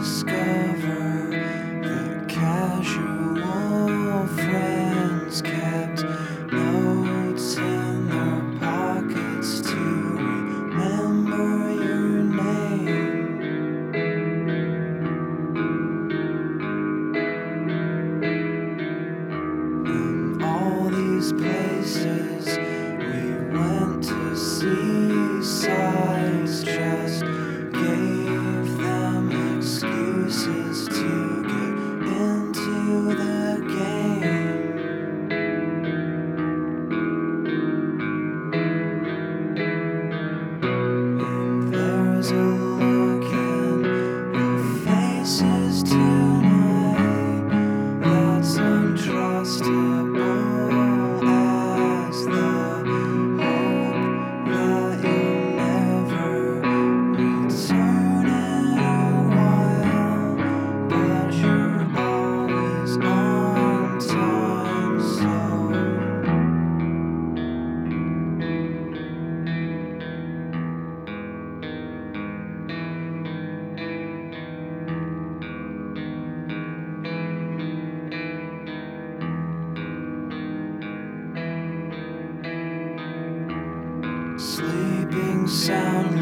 discover the casual friends kept notes in their pockets to remember your name. In all these places we went to see sights, just gave them excuses to get into the game. And there's a look in the faces tonight that's untrustable as the hope that you'll never return in a while, but you're always on time, so sleeping soundly